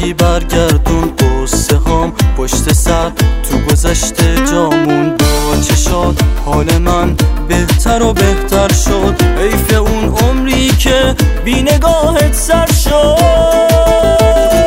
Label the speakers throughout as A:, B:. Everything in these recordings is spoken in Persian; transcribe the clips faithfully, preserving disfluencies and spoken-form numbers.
A: رنگی برگردون قصه هام، پشت سر تو گذشته جامون با چشات حال من بهتر و بهتر شد. حیف اون عمری که بی نگاهت سر شد.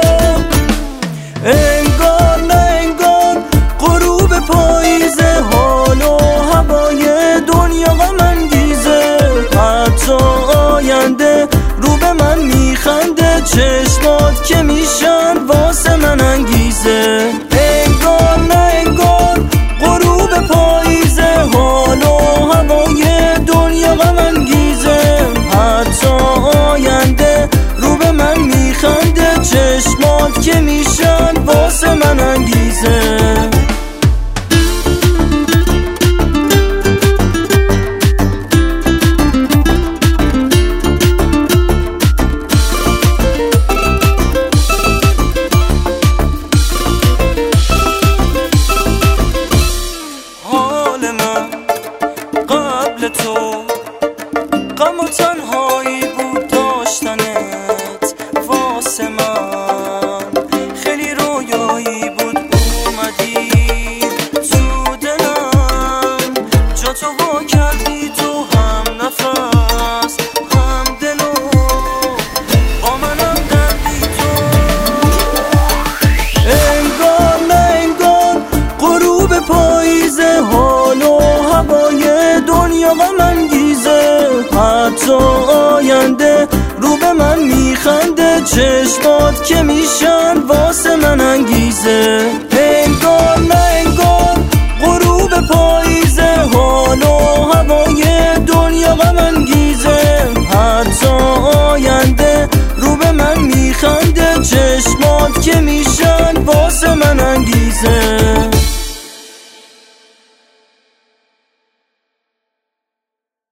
A: انگار نه انگار غروب پاییزه، حال و هوای دنیا غم انگیزه. حتی آینده رو به من میخنده، چشمات که میشن واسه من انگیزه. انگار نه انگار غروب پاییزه، حال و هوای دنیا غم انگیزه. حتی آینده رو به من میخنده، چشمات که میشن واسه من انگیزه. قبل تو غم و تنهایی بود داشتنت واسه من، خیلی رویایی بود اومدی تو دلم. جا تو وا کردی تو هم نفس هم دلو، با منم دردی تو. انگار نه انگار غروب پاییزه، حال و هوای دنیا غم انگیزه. حتی آینده رو به من میخنده، چشمات که میشن واسه من انگیزه.